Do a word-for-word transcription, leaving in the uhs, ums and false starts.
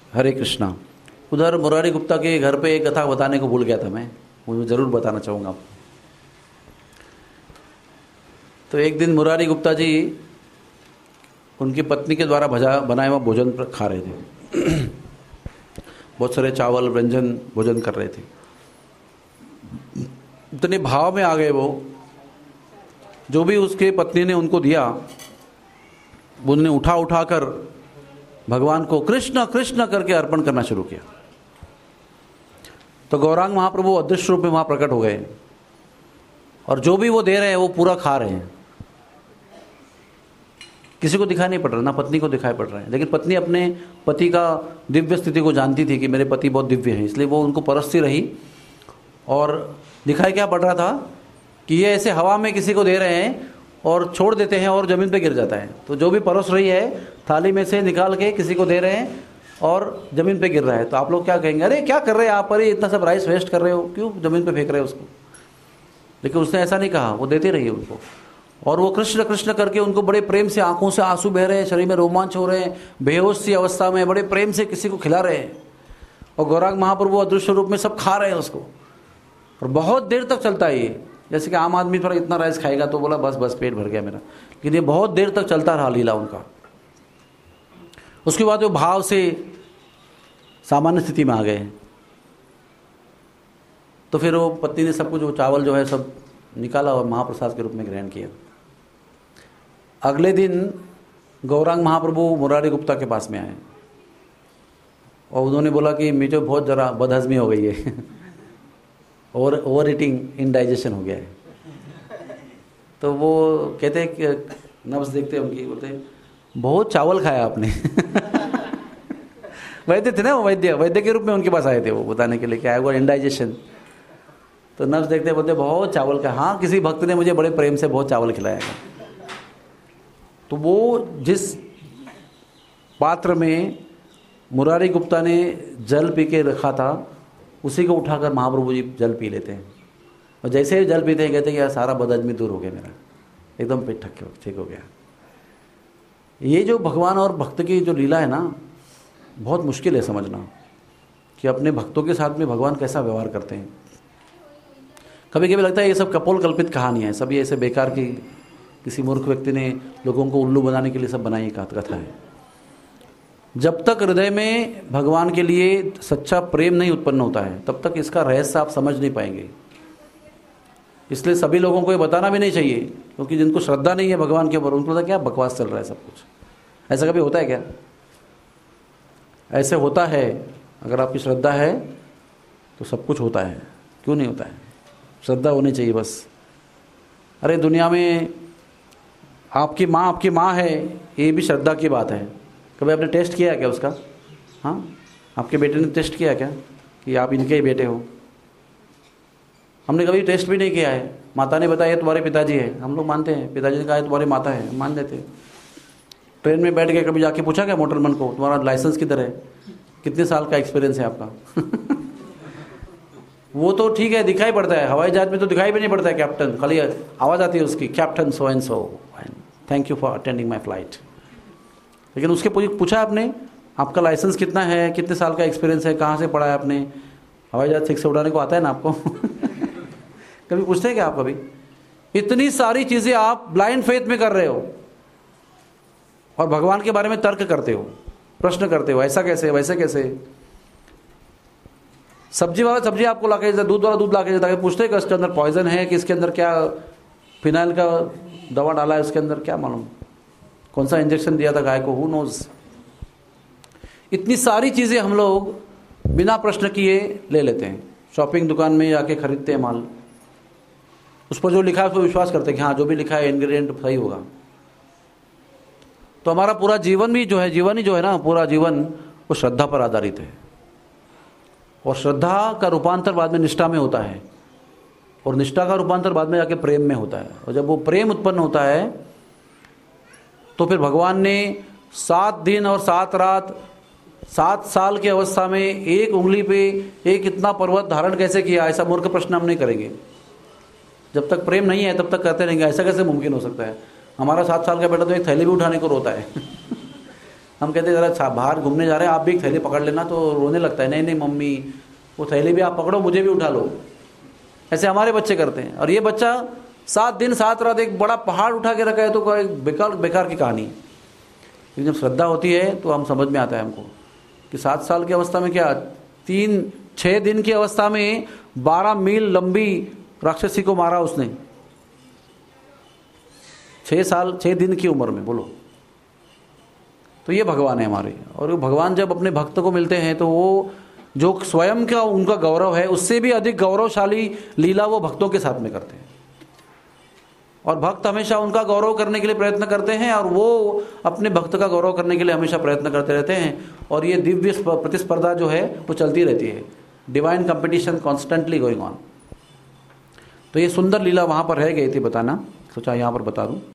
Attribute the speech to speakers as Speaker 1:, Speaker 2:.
Speaker 1: हरे कृष्णा। उधर मुरारी गुप्ता के घर पे एक कथा बताने को भूल गया था मैं, वो ज़रूर बताना चाहूँगा आपको। तो एक दिन मुरारी गुप्ता जी उनकी पत्नी के द्वारा भजा बनाया हुआ भोजन खा रहे थे। बहुत सारे चावल व्यंजन भोजन कर रहे थे। इतने भाव में आ गए वो, जो भी उसके पत्नी ने उनको दिया उन्होंने उठा उठा कर भगवान को कृष्ण कृष्ण करके अर्पण करना शुरू किया। तो गौरांग महाप्रभु अदृश्य रूप में वहाँ प्रकट हो गए और जो भी वो दे रहे हैं वो पूरा खा रहे हैं। किसी को दिखाई नहीं पड़ रहा, ना पत्नी को दिखाई पड़ रहा है, लेकिन पत्नी अपने पति का दिव्य स्थिति को जानती थी कि मेरे पति बहुत दिव्य हैं, इसलिए वो उनको परसती रही। और दिखाई क्या पड़ रहा था कि ये ऐसे हवा में किसी को दे रहे हैं और छोड़ देते हैं और ज़मीन पे गिर जाता है। तो जो भी परोस रही है थाली में से निकाल के किसी को दे रहे हैं और ज़मीन पे गिर रहा है। तो आप लोग क्या कहेंगे, अरे क्या कर रहे हैं आप, अरे इतना सब राइस वेस्ट कर रहे हो, क्यों ज़मीन पे फेंक रहे हो उसको। लेकिन उसने ऐसा नहीं कहा, वो देती रही उनको। और वो कृष्ण कृष्ण करके उनको बड़े प्रेम से, आंखों से आंसू बह रहे हैं, शरीर में रोमांच हो रहे हैं, बेहोश सी अवस्था में बड़े प्रेम से किसी को खिला रहे हैं। और गौरांग महाप्रभु अदृश्य रूप में सब खा रहे हैं उसको। और बहुत देर तक चलता है ये। जैसे कि आम आदमी थोड़ा इतना राइस खाएगा तो बोला बस बस पेट भर गया मेरा, लेकिन ये बहुत देर तक चलता रहा लीला उनका। उसके बाद वो भाव से सामान्य स्थिति में आ गए। तो फिर वो पत्नी ने सब कुछ, वो चावल जो है सब निकाला और महाप्रसाद के रूप में ग्रहण किया। अगले दिन गौरांग महाप्रभु मुरारी गुप्ता के पास में आए और उन्होंने बोला कि मुझे बहुत ज़रा बदहजमी हो गई है और ओवर ईटिंग, इनडाइजेशन हो गया है। तो वो कहते हैं कि नब्ज देखते हैं उनकी, बोलते हैं बहुत चावल खाया आपने। वैद्य थे ना वो, वैद्य वैद्य के रूप में उनके पास आए थे वो बताने के लिए क्या है वो इनडाइजेशन। तो नब्ज देखते बोलते बहुत चावल का, हाँ किसी भक्त ने मुझे बड़े प्रेम से बहुत चावल खिलाया। तो वो जिस पात्र में मुरारी गुप्ता ने जल पी के रखा था उसी को उठाकर महाप्रभु जी जल पी लेते हैं। और जैसे ही जल पीते हैं कहते हैं कि यार सारा बदहजमी दूर हो गया मेरा, एकदम पेट ठक ठीक हो गया। ये जो भगवान और भक्त की जो लीला है ना, बहुत मुश्किल है समझना कि अपने भक्तों के साथ में भगवान कैसा व्यवहार करते हैं। कभी कभी लगता है ये सब कपोल कल्पित कहानी है, सब ये ऐसे बेकार की किसी मूर्ख व्यक्ति ने लोगों को उल्लू बनाने के लिए सब बनाई कथा है। जब तक हृदय में भगवान के लिए सच्चा प्रेम नहीं उत्पन्न होता है तब तक इसका रहस्य आप समझ नहीं पाएंगे। इसलिए सभी लोगों को ये बताना भी नहीं चाहिए, क्योंकि जिनको श्रद्धा नहीं है भगवान के ऊपर उनको लगता है क्या बकवास चल रहा है सब कुछ। ऐसा कभी होता है क्या? ऐसे होता है। अगर आपकी श्रद्धा है तो सब कुछ होता है, क्यों नहीं होता है? श्रद्धा होनी चाहिए बस। अरे दुनिया में आपकी माँ आपकी माँ है, ये भी श्रद्धा की बात है। कभी आपने टेस्ट किया है क्या उसका? हाँ, आपके बेटे ने टेस्ट किया क्या कि आप इनके ही बेटे हो? हमने कभी टेस्ट भी नहीं किया है। माता ने बताया तुम्हारे पिताजी है, हम लोग मानते हैं। पिताजी ने कहा तुम्हारी माता है, मान लेते हैं। ट्रेन में बैठ के कभी जाके पूछा क्या मोटरमैन को तुम्हारा लाइसेंस किधर है, कितने साल का एक्सपीरियंस है आपका? वो तो ठीक है, दिखाई पड़ता है। हवाई जहाज में तो दिखाई भी नहीं पड़ता है कैप्टन, खाली आवाज़ आती है उसकी, captain so and so, thank you for attending my flight. लेकिन उसके पूछा आपने आपका लाइसेंस कितना है, कितने साल का एक्सपीरियंस है, कहाँ से पढ़ा है आपने, हवाई जहाज ठीक से उड़ाने को आता है ना आपको? कभी पूछते हैं क्या आप? कभी? इतनी सारी चीज़ें आप ब्लाइंड फेथ में कर रहे हो और भगवान के बारे में तर्क करते हो, प्रश्न करते हो, ऐसा कैसे वैसे कैसे। सब्जी वाला सब्जी आपको ला के देता, दूध वाला दूध ला के देता है, पूछते हैं कि इसके अंदर पॉइजन है कि इसके अंदर क्या फिनाइल का दवा डाला है उसके अंदर, क्या मालूम कौन सा इंजेक्शन दिया था गाय को, हु नोज। इतनी सारी चीज़ें हम लोग बिना प्रश्न किए ले लेते हैं। शॉपिंग दुकान में जाके खरीदते हैं माल, उस पर जो लिखा है उस पर विश्वास करते हैं कि हाँ जो भी लिखा है इंग्रेडिएंट सही होगा। तो हमारा पूरा जीवन भी जो है, जीवन ही जो है ना, पूरा जीवन वो श्रद्धा पर आधारित है। और श्रद्धा का रूपांतर बाद में निष्ठा में होता है और निष्ठा का रूपांतर बाद में जाके प्रेम में होता है। और जब वो प्रेम उत्पन्न होता है तो फिर भगवान ने सात दिन और सात रात, सात साल की अवस्था में एक उंगली पे एक इतना पर्वत धारण कैसे किया, ऐसा मूर्ख प्रश्न हम नहीं करेंगे। जब तक प्रेम नहीं है तब तक कहते रहेंगे ऐसा कैसे मुमकिन हो सकता है। हमारा सात साल का बेटा तो एक थैली भी उठाने को रोता है। हम कहते जरा छा- बाहर घूमने जा रहे हैं, आप भी एक थैली पकड़ लेना, तो रोने लगता है, नहीं नहीं मम्मी वो थैली भी आप पकड़ो, मुझे भी उठा लो। ऐसे हमारे बच्चे करते हैं। और ये बच्चा सात दिन सात रात एक बड़ा पहाड़ उठा के रखा है, तो कोई बेकार बेकार की कहानी है। लेकिन जब श्रद्धा होती है तो हम समझ में आता है हमको कि सात साल की अवस्था में क्या, तीन छः दिन की अवस्था में बारह मील लंबी राक्षसी को मारा उसने, छः साल छः दिन की उम्र में, बोलो। तो ये भगवान है हमारे। और भगवान जब अपने भक्त को मिलते हैं तो वो जो स्वयं का उनका गौरव है, उससे भी अधिक गौरवशाली लीला वो भक्तों के साथ में करते हैं। और भक्त हमेशा उनका गौरव करने के लिए प्रयत्न करते हैं, और वो अपने भक्त का गौरव करने के लिए हमेशा प्रयत्न करते रहते हैं। और ये दिव्य प्रतिस्पर्धा जो है वो चलती रहती है, divine competition constantly going on. तो ये सुंदर लीला वहाँ पर रह गई थी बताना, सोचा यहाँ पर बता दूँ।